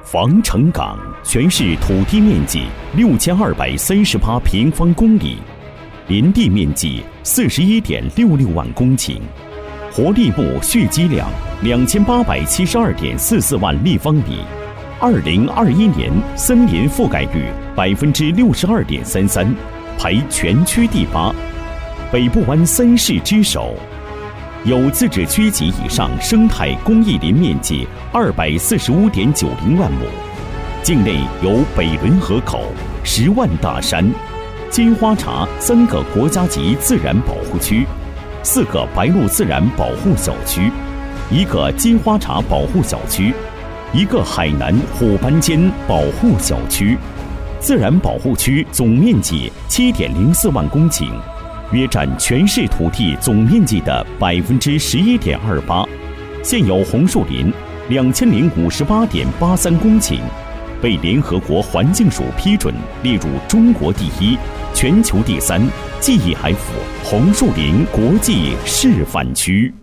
防城港全市土地面积6238平方公里，林地面积41.66万公顷，活力木蓄积量2872.44万立方米。2021年森林覆盖率62.33%，排全区第8，北部湾3市之首。有自治区及以上生态公益林面积245.90万亩，境内有北仑河口、10万大山、金花茶3个国家级自然保护区、4个白鹭自然保护小区、1个金花茶保护小区、1个海南虎斑尖保护小区。自然保护区总面积7.04万公顷，约占全市土地总面积的11.28%。现有红树林2058.83公顷，被联合国环境署批准列入中国第1、全球第3记忆海府红树林国际示范区。